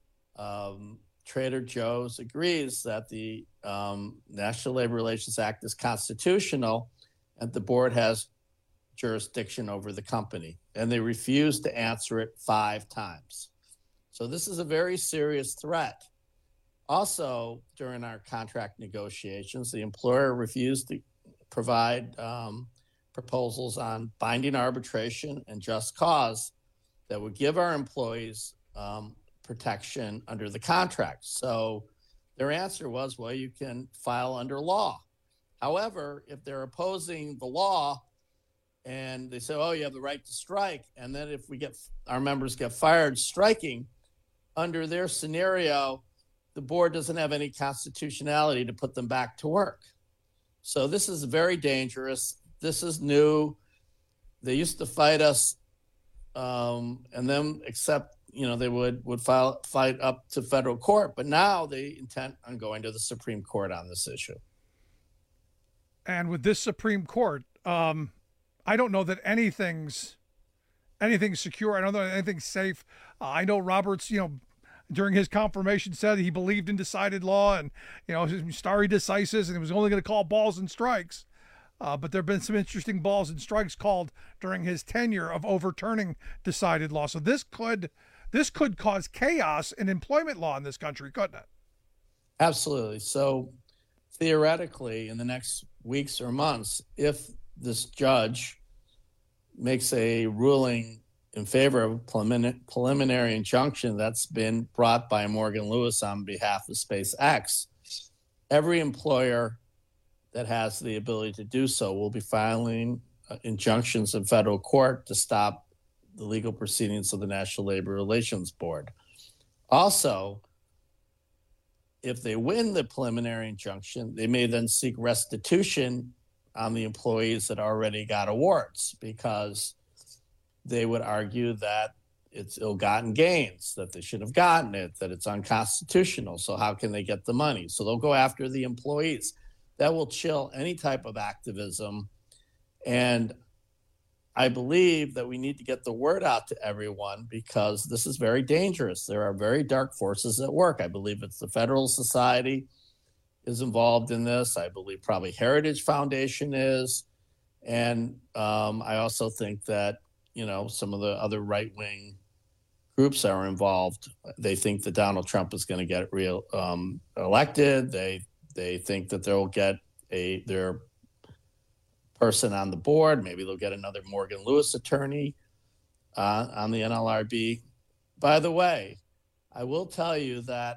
Speaker 18: Trader Joe's agrees that the National Labor Relations Act is constitutional and the board has jurisdiction over the company. And they refused to answer it 5 times. So this is a very serious threat. Also, during our contract negotiations, the employer refused to provide proposals on binding arbitration and just cause that would give our employees protection under the contract. So their answer was, well, you can file under law. However, if they're opposing the law and they say, oh, you have the right to strike, and then if our members get fired striking, under their scenario, the board doesn't have any constitutionality to put them back to work. So this is very dangerous. This is new. They used to fight us and then accept, they would fight up to federal court, but now they intend on going to the Supreme Court on this issue.
Speaker 9: And with this Supreme Court, I don't know that anything's secure. I don't know that anything's safe. I know Roberts, during his confirmation said he believed in decided law and, stare decisis, and he was only going to call balls and strikes. But there have been some interesting balls and strikes called during his tenure of overturning decided law. So this could cause chaos in employment law in this country, couldn't it?
Speaker 18: Absolutely. So theoretically, in the next weeks or months, if this judge makes a ruling in favor of a preliminary injunction that's been brought by Morgan Lewis on behalf of SpaceX, every employer that has the ability to do so will be filing injunctions in federal court to stop the legal proceedings of the National Labor Relations Board. Also, if they win the preliminary injunction, they may then seek restitution on the employees that already got awards, because they would argue that it's ill-gotten gains, that they should have gotten it, that it's unconstitutional. So how can they get the money? So they'll go after the employees. That will chill any type of activism. And I believe that we need to get the word out to everyone, because this is very dangerous. There are very dark forces at work. I believe it's the Federalist Society is involved in this. I believe probably Heritage Foundation is. And I also think that, some of the other right-wing groups that are involved, they think that Donald Trump is going to get elected. They think that they'll get their person on the board. Maybe they'll get another Morgan Lewis attorney on the NLRB. By the way, I will tell you that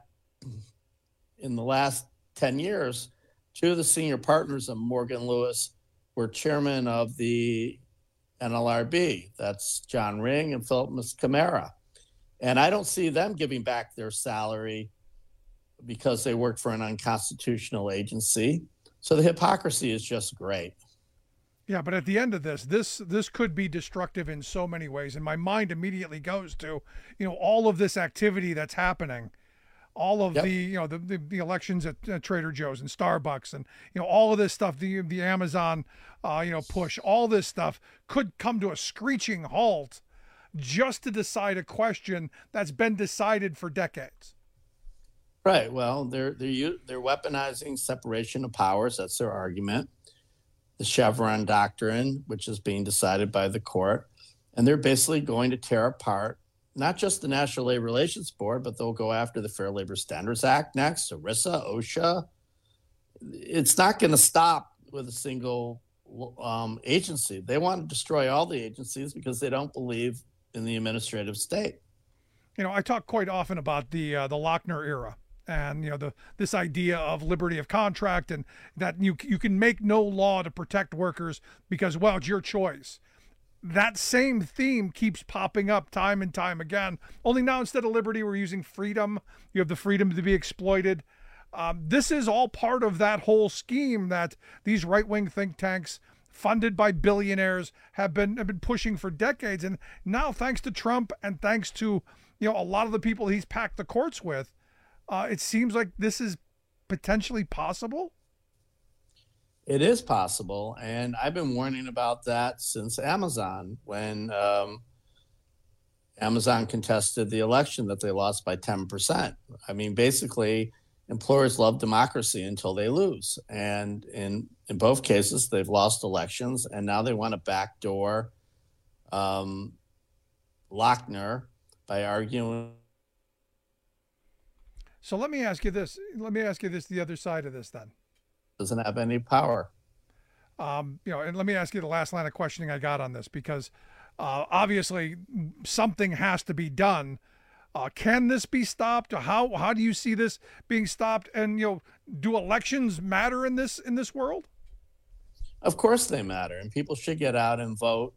Speaker 18: in the last 10 years, two of the senior partners of Morgan Lewis were chairman of the NLRB. That's John Ring and Philip Muscamara. And I don't see them giving back their salary because they worked for an unconstitutional agency. So the hypocrisy is just great.
Speaker 9: Yeah, but at the end of this could be destructive in so many ways. And my mind immediately goes to, all of this activity that's happening, all of the elections at Trader Joe's and Starbucks and, all of this stuff, the Amazon, push, all this stuff could come to a screeching halt just to decide a question that's been decided for decades.
Speaker 18: Right. Well, they're weaponizing separation of powers. That's their argument. The Chevron doctrine, which is being decided by the court. And they're basically going to tear apart not just the National Labor Relations Board, but they'll go after the Fair Labor Standards Act next, ERISA, OSHA. It's not going to stop with a single agency. They want to destroy all the agencies because they don't believe in the administrative state.
Speaker 9: I talk quite often about the Lochner era. And this idea of liberty of contract, and that you can make no law to protect workers because, well, it's your choice. That same theme keeps popping up time and time again. Only now, instead of liberty, we're using freedom. You have the freedom to be exploited. This is all part of that whole scheme that these right-wing think tanks, funded by billionaires, have been pushing for decades. And now, thanks to Trump and thanks to a lot of the people he's packed the courts with, it seems like this is potentially possible.
Speaker 18: It is possible. And I've been warning about that since Amazon, when Amazon contested the election that they lost by 10%. I mean, basically, employers love democracy until they lose. And in both cases, they've lost elections, and now they want to backdoor Lochner by arguing.
Speaker 9: So let me ask you this. The other side of this then.
Speaker 18: Doesn't have any power.
Speaker 9: And let me ask you the last line of questioning I got on this, because obviously something has to be done. Can this be stopped? How do you see this being stopped? And do elections matter in this world?
Speaker 18: Of course they matter, and people should get out and vote.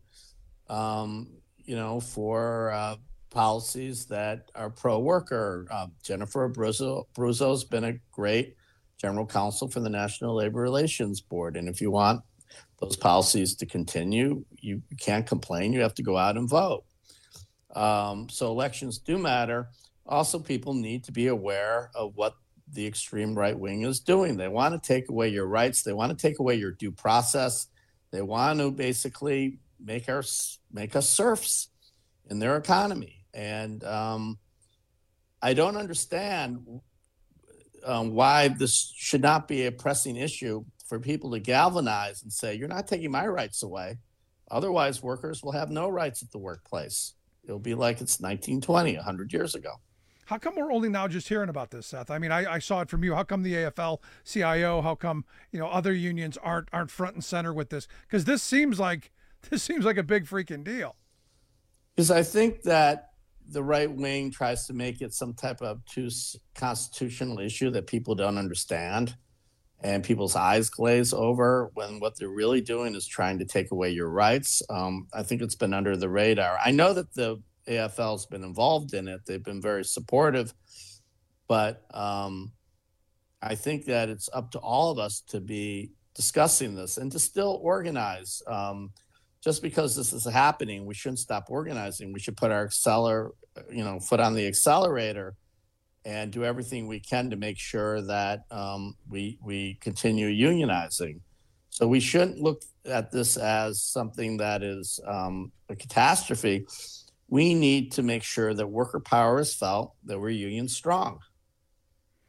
Speaker 18: For policies that are pro-worker. Jennifer Abruzzo has been a great general counsel for the National Labor Relations Board. And if you want those policies to continue, you can't complain. You have to go out and vote. So elections do matter. Also, people need to be aware of what the extreme right wing is doing. They want to take away your rights. They want to take away your due process. They want to basically make us serfs in their economy. And I don't understand why this should not be a pressing issue for people to galvanize and say, you're not taking my rights away. Otherwise, workers will have no rights at the workplace. It'll be like it's 1920, 100 years ago.
Speaker 9: How come we're only now just hearing about this, Seth? I mean, I saw it from you. How come the AFL-CIO, how come, other unions aren't front and center with this? Because this seems like a big freaking deal.
Speaker 18: Because I think that the right wing tries to make it some type of obtuse constitutional issue that people don't understand, and people's eyes glaze over when what they're really doing is trying to take away your rights. I think it's been under the radar. I know that the AFL has been involved in it. They've been very supportive, but I think that it's up to all of us to be discussing this and to still organize. Just because this is happening, we shouldn't stop organizing. We should put our foot on the accelerator and do everything we can to make sure that we continue unionizing. So we shouldn't look at this as something that is a catastrophe. We need to make sure that worker power is felt, that we're union strong.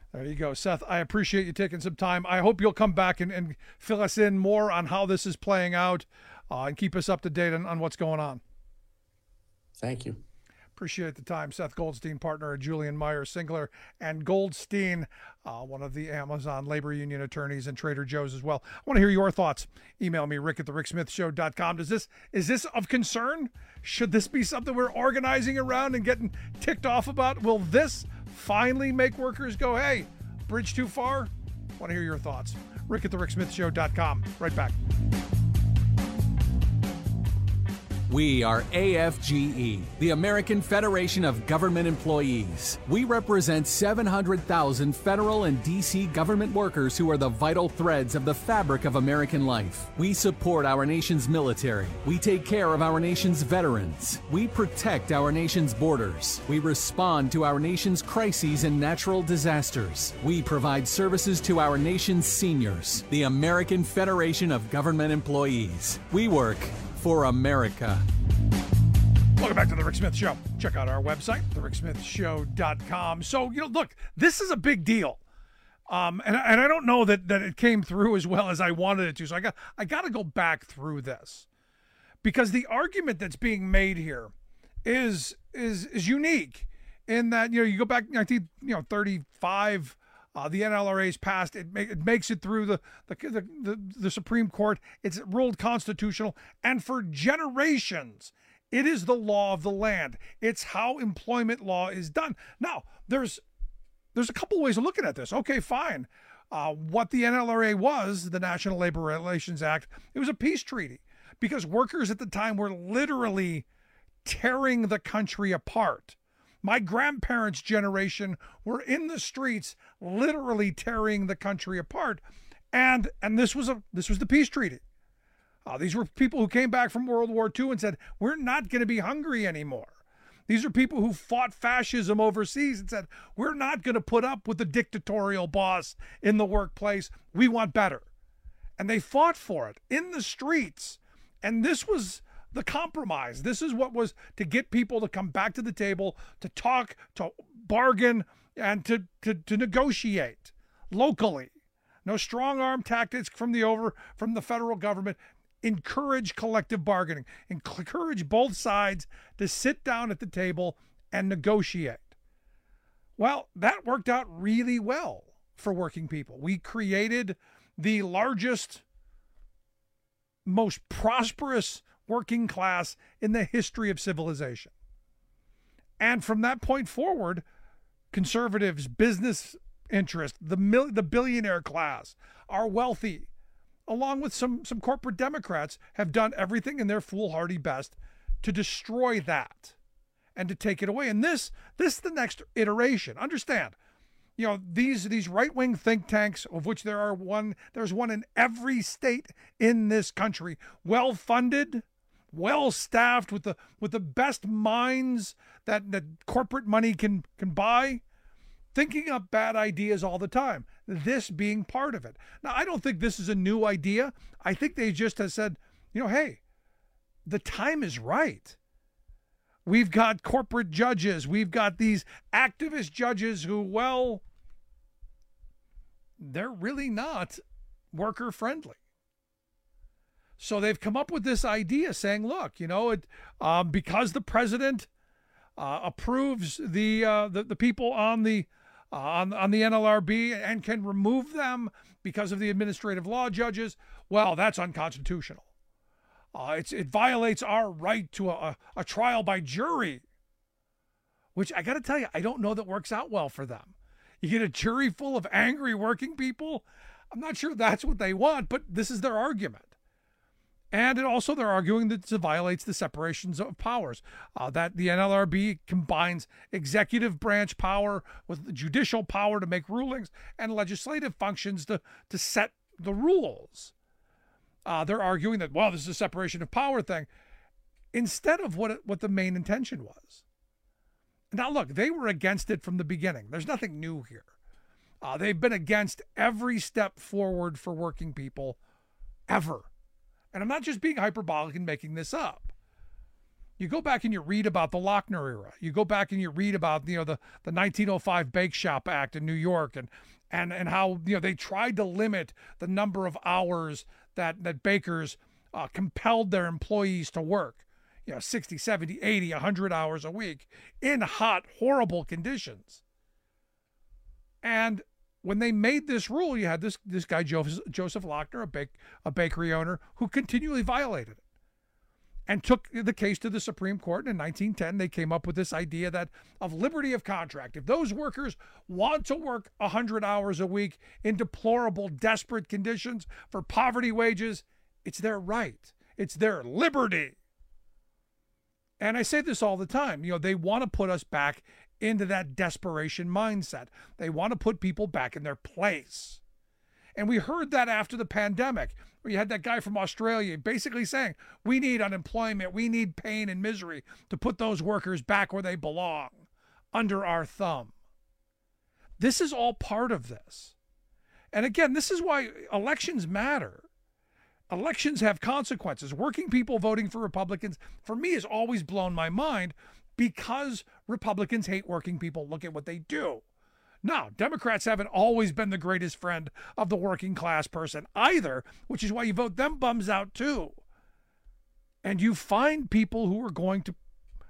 Speaker 9: There you go, Seth. I appreciate you taking some time. I hope you'll come back and fill us in more on how this is playing out and keep us up to date on what's going on.
Speaker 18: Thank you.
Speaker 9: Appreciate the time. Seth Goldstein, partner at Julian Meyer, Singler and Goldstein, one of the Amazon labor union attorneys and Trader Joe's as well. I want to hear your thoughts. Email me, rick@thericksmithshow.com. Is this of concern? Should this be something we're organizing around and getting ticked off about? Will this finally make workers go, hey, bridge too far? I want to hear your thoughts. rick@thericksmithshow.com. Right back.
Speaker 10: We are AFGE, the American Federation of Government Employees. We represent 700,000 federal and D.C. government workers who are the vital threads of the fabric of American life. We support our nation's military. We take care of our nation's veterans. We protect our nation's borders. We respond to our nation's crises and natural disasters. We provide services to our nation's seniors. The American Federation of Government Employees. We work for America.
Speaker 9: Welcome back to The Rick Smith Show. Check out our website, thericksmithshow.com. So, look, this is a big deal. And I don't know that it came through as well as I wanted it to. So I got to go back through this because the argument that's being made here is unique in that, you go back 1935, the NLRA's passed. It makes it through the Supreme Court. It's ruled constitutional, and for generations, it is the law of the land. It's how employment law is done. Now, there's a couple ways of looking at this. Okay, fine. What the NLRA was, the National Labor Relations Act, it was a peace treaty because workers at the time were literally tearing the country apart. My grandparents' generation were in the streets, literally tearing the country apart, and this was the peace treaty. These were people who came back from World War II and said, "We're not going to be hungry anymore." These are people who fought fascism overseas and said, "We're not going to put up with the dictatorial boss in the workplace. We want better," and they fought for it in the streets. And this was the compromise. This is what was to get people to come back to the table, to talk, to bargain, and to negotiate locally. No strong arm tactics from the federal government. Encourage collective bargaining. Encourage both sides to sit down at the table and negotiate. Well, that worked out really well for working people. We created the largest, most prosperous working class in the history of civilization. And from that point forward, conservatives, business interests, the billionaire class, our wealthy, along with some corporate Democrats, have done everything in their foolhardy best to destroy that and to take it away. And this is the next iteration. Understand, these right-wing think tanks, of which there's one in every state in this country, well-funded, well-staffed, with the best minds that corporate money can buy, thinking up bad ideas all the time, this being part of it. Now, I don't think this is a new idea. I think they just have said, hey, the time is right. We've got corporate judges. We've got these activist judges who, well, they're really not worker friendly. So they've come up with this idea saying, look, because the president approves the people on the NLRB and can remove them because of the administrative law judges, well, that's unconstitutional. It violates our right to a trial by jury, which I got to tell you, I don't know that works out well for them. You get a jury full of angry working people. I'm not sure that's what they want, but this is their argument. And also they're arguing that it violates the separations of powers, that the NLRB combines executive branch power with the judicial power to make rulings and legislative functions to set the rules. They're arguing that, well, this is a separation of power thing, instead of what the main intention was. Now, look, they were against it from the beginning. There's nothing new here. They've been against every step forward for working people ever. And I'm not just being hyperbolic and making this up. You go back and you read about the Lochner era. You go back and you read about, the 1905 Bake Shop Act in New York and how, they tried to limit the number of hours that bakers compelled their employees to work, 60, 70, 80, 100 hours a week in hot, horrible conditions. And when they made this rule, you had this guy, Joseph Lochner, a bakery owner, who continually violated it and took the case to the Supreme Court. And in 1910, they came up with this idea of liberty of contract. If those workers want to work 100 hours a week in deplorable, desperate conditions for poverty wages, it's their right. It's their liberty. And I say this all the time. They want to put us back into that desperation mindset. They want to put people back in their place. And we heard that after the pandemic, where you had that guy from Australia basically saying, we need unemployment, we need pain and misery to put those workers back where they belong, under our thumb. This is all part of this. And again, this is why elections matter. Elections have consequences. Working people voting for Republicans, for me, has always blown my mind because Republicans hate working people. Look at what they do. Now, Democrats haven't always been the greatest friend of the working class person either, which is why you vote them bums out too. And you find people who are going to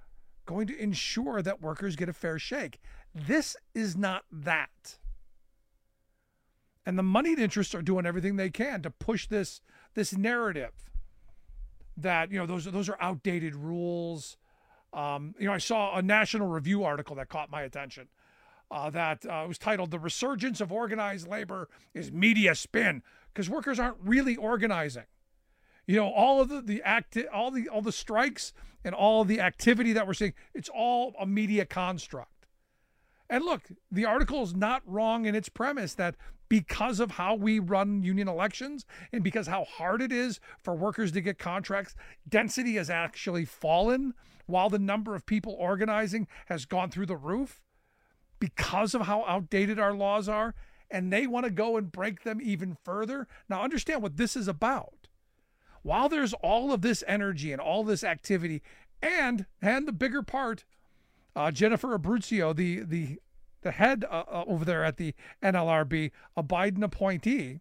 Speaker 9: ensure that workers get a fair shake. This is not that. And the moneyed interests are doing everything they can to push this narrative that, those are outdated rules. I saw a National Review article that caught my attention. That was titled "The Resurgence of Organized Labor is Media Spin," because workers aren't really organizing. All of all the strikes and all the activity that we're seeing, it's all a media construct. And look, the article is not wrong in its premise that because of how we run union elections and because how hard it is for workers to get contracts, density has actually fallen while the number of people organizing has gone through the roof. Because of how outdated our laws are, and they want to go and break them even further. Now, understand what this is about. While there's all of this energy and all this activity, and the bigger part, Jennifer Abruzzo, the head over there at the NLRB, a Biden appointee,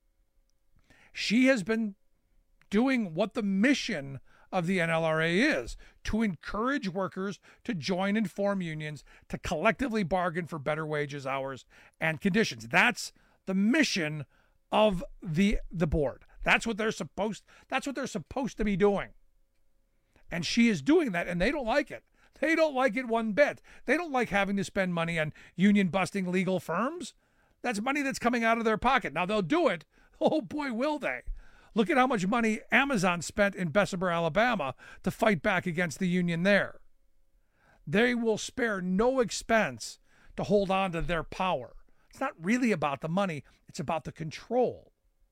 Speaker 9: she has been doing what the mission of the NLRA is, to encourage workers to join and form unions to collectively bargain for better wages, hours, and conditions. That's the mission of the board. That's what they're supposed to be doing. And she is doing that, and they don't like it. They don't like it one bit. They don't like having to spend money on union busting legal firms. That's money that's coming out of their pocket. Now they'll do it. Oh boy, will they. Look at how much money Amazon spent in Bessemer, Alabama to fight back against the union there. They will spare no expense to hold on to their power. It's not really about the money. It's about the control.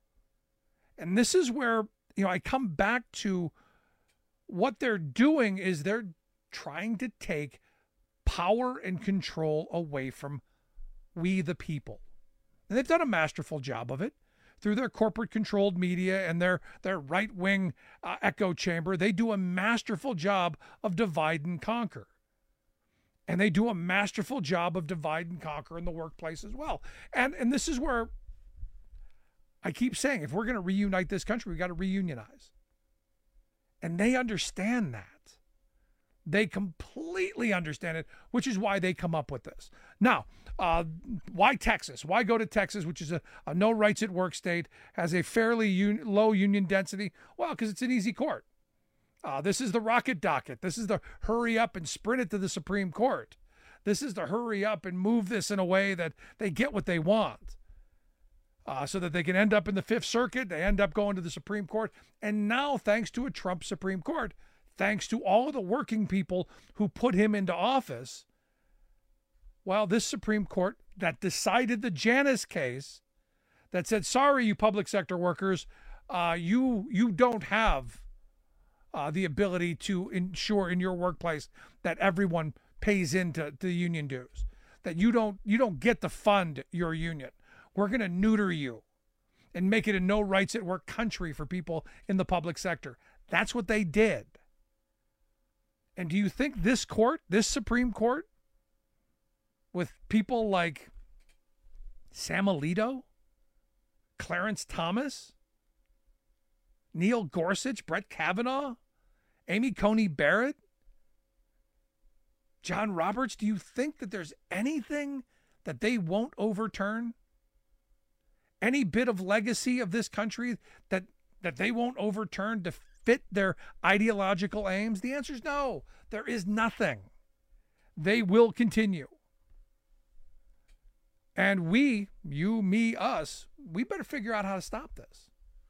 Speaker 9: And this is where, I come back to what they're doing is they're trying to take power and control away from we the people. And they've done a masterful job of it. Through their corporate-controlled media and their right-wing echo chamber, they do a masterful job of divide and conquer. And they do a masterful job of divide and conquer in the workplace as well. And this is where I keep saying, if we're going to reunite this country, we've got to reunionize. And they understand that. They completely understand it, which is why they come up with this. Now, why Texas? Why go to Texas, which is a no rights at work state, has a fairly low union density? Well, because it's an easy court. This is the rocket docket. This is the hurry up and sprint it to the Supreme Court. This is the hurry up and move this in a way that they get what they want. So that they can end up in the Fifth Circuit. They end up going to the Supreme Court. And now, thanks to a Trump Supreme Court, thanks to all of the working people who put him into office, well, this Supreme Court that decided the Janus case, that said, sorry, you public sector workers, you don't have the ability to ensure in your workplace that everyone pays into the union dues, that you don't get to fund your union. We're going to neuter you and make it a no rights at work country for people in the public sector. That's what they did. And do you think this court, this Supreme Court, with people like Sam Alito, Clarence Thomas, Neil Gorsuch, Brett Kavanaugh, Amy Coney Barrett, John Roberts, do you think that there's anything that they won't overturn? Any bit of legacy of this country that they won't overturn to fit their ideological aims? The answer is no. There is nothing. They will continue. And we, you, me, us, we better figure out how to stop this.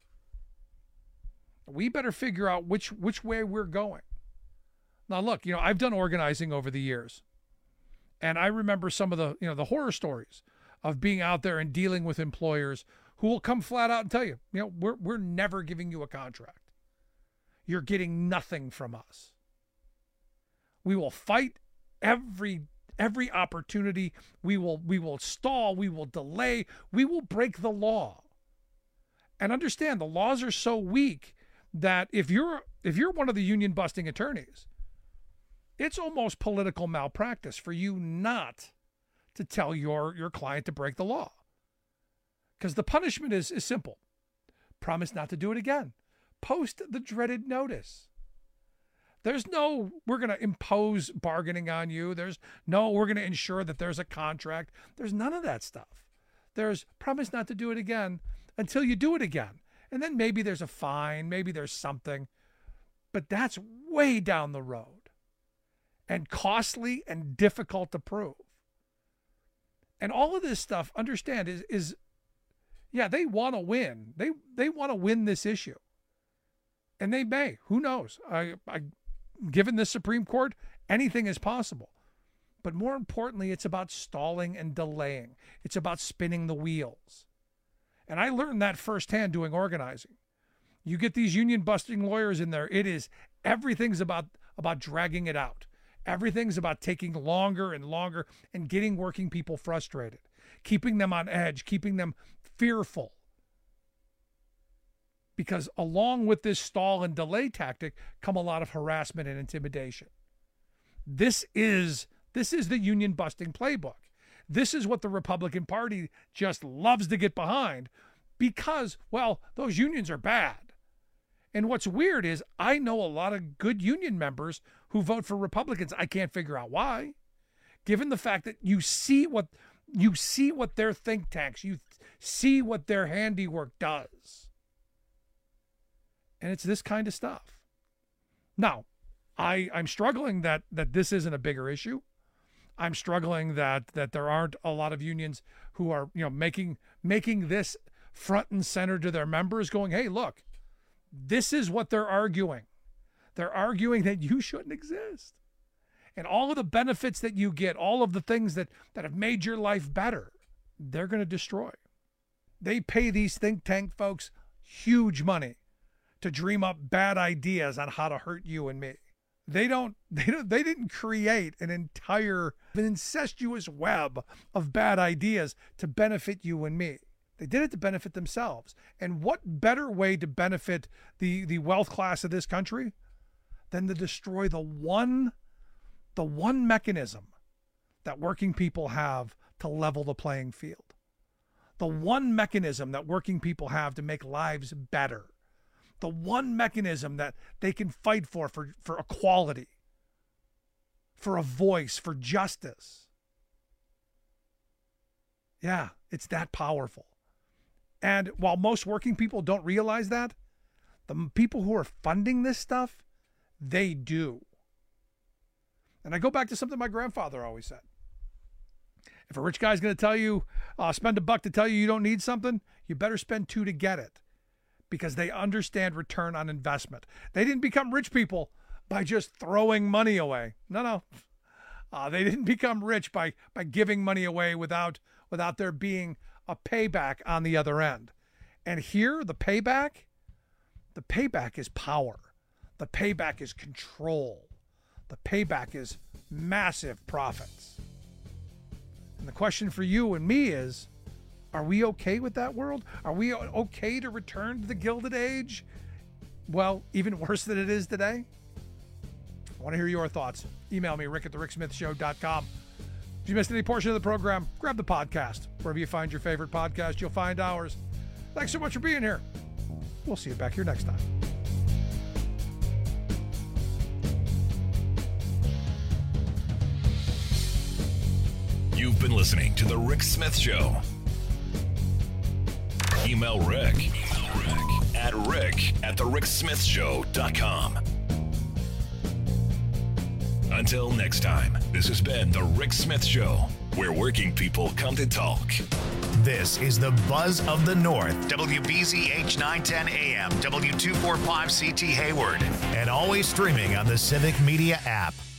Speaker 9: We better figure out which way we're going. Now, look, I've done organizing over the years, and I remember some of the, the horror stories of being out there and dealing with employers who will come flat out and tell you, we're never giving you a contract. You're getting nothing from us. We will fight every opportunity. We will stall. We will delay. We will break the law. And understand, the laws are so weak that if you're one of the union busting attorneys, it's almost political malpractice for you not to tell your client to break the law. Because the punishment is simple. Promise not to do it again. Post the dreaded notice. There's no, we're going to impose bargaining on you. There's no, we're going to ensure that there's a contract. There's none of that stuff. There's promise not to do it again until you do it again. And then maybe there's a fine, maybe there's something. But that's way down the road and costly and difficult to prove. And all of this stuff, understand, is yeah, they want to win. They want to win this issue. And they may. Who knows? Given this Supreme Court, anything is possible. But more importantly, it's about stalling and delaying. It's about spinning the wheels. And I learned that firsthand doing organizing. You get these union busting lawyers in there, everything's about dragging it out. Everything's about taking longer and longer and getting working people frustrated, keeping them on edge, keeping them fearful. Because along with this stall and delay tactic come a lot of harassment and intimidation. This is the union busting playbook. This is what the Republican Party just loves to get behind because, well, those unions are bad. And what's weird is I know a lot of good union members who vote for Republicans. I can't figure out why. Given the fact that you see what their think tanks, you see what their handiwork does. And it's this kind of stuff. Now, I'm struggling that this isn't a bigger issue. I'm struggling that there aren't a lot of unions who are, making this front and center to their members, going, hey, look, this is what they're arguing. They're arguing that you shouldn't exist. And all of the benefits that you get, all of the things that have made your life better, they're going to destroy. They pay these think tank folks huge money to dream up bad ideas on how to hurt you and me. They didn't create an incestuous web of bad ideas to benefit you and me. They did it to benefit themselves. And what better way to benefit the wealth class of this country than to destroy the one mechanism that working people have to level the playing field. The one mechanism that working people have to make lives better. The one mechanism that they can fight for equality, for a voice, for justice. Yeah, it's that powerful. And while most working people don't realize that, the people who are funding this stuff, they do. And I go back to something my grandfather always said. If a rich guy's going to tell you, spend $1 to tell you don't need something, you better spend $2 to get it. Because they understand return on investment. They didn't become rich people by just throwing money away. No. They didn't become rich by giving money away without there being a payback on the other end. And here, the payback is power. The payback is control. The payback is massive profits. And the question for you and me is, are we okay with that world? Are we okay to return to the Gilded Age? Well, even worse than it is today? I want to hear your thoughts. Email me, rick@thericksmithshow.com. If you missed any portion of the program, grab the podcast. Wherever you find your favorite podcast, you'll find ours. Thanks so much for being here. We'll see you back here next time.
Speaker 8: You've been listening to The Rick Smith Show. Email Rick at rick@thericksmithshow.com. Until next time, this has been The Rick Smith Show, where working people come to talk.
Speaker 1: This is the Buzz of the North, WBZH 910 AM, W245CT Hayward, and always streaming on the Civic Media app.